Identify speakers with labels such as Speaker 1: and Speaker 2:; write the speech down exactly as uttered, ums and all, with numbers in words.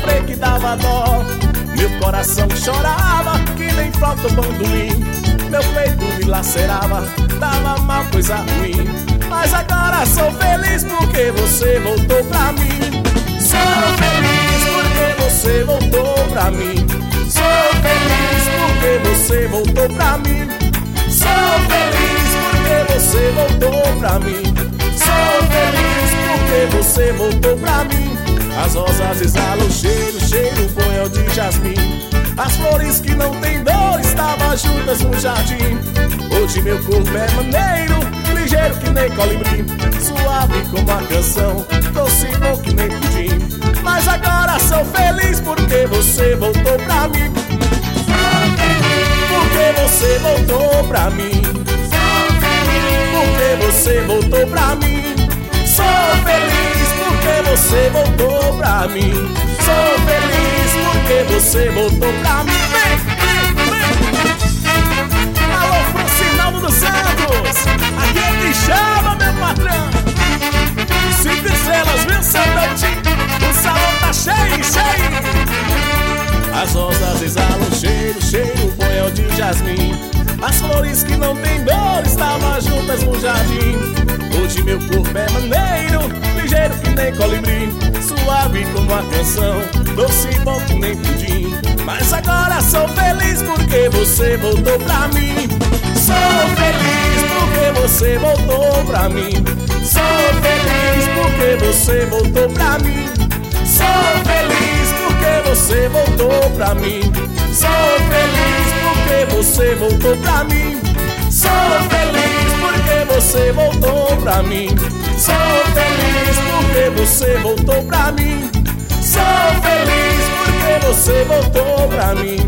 Speaker 1: sofrer que dava dó. Meu coração chorava que nem flauta bandolim. Meu peito me lacerava, dava mal, coisa ruim. Mas agora sou feliz porque você voltou pra mim. Sou feliz porque você voltou pra mim. Sou feliz porque você voltou pra mim. Sou feliz porque você voltou pra mim. Sou feliz porque você voltou pra mim. As rosas exalam cheiro, cheiro bom é o de jasmim. As flores que não tem dor estavam juntas no jardim. Hoje meu corpo é maneiro, ligeiro que nem colibri, suave como a canção, doce bom que nem pudim. Mas agora sou feliz porque você voltou pra mim. Porque você voltou pra mim. Porque você voltou pra mim. Sou feliz porque você voltou pra mim. Sou feliz porque você voltou pra mim. Vem, vem, vem. Alô, Francinaldo dos Santos, aqui é que chama, meu patrão. Cinco estrelas, viu, Santante? O salão tá cheio, cheio. As rosas exalam cheiro, cheiro bom é o de jasmim. As flores que não tem dor estavam juntas no jardim. Hoje meu corpo é maneiro, ligeiro que nem colibri, suave como a canção, doce bom que nem pudim. Mas agora sou feliz porque você voltou pra mim. Sou feliz porque você voltou pra mim. Sou feliz porque você voltou pra mim. Sou feliz porque você voltou pra mim. Sou feliz porque você voltou pra mim. Sou feliz porque você voltou pra mim. Sou feliz porque você voltou pra mim. Sou feliz porque você voltou pra mim.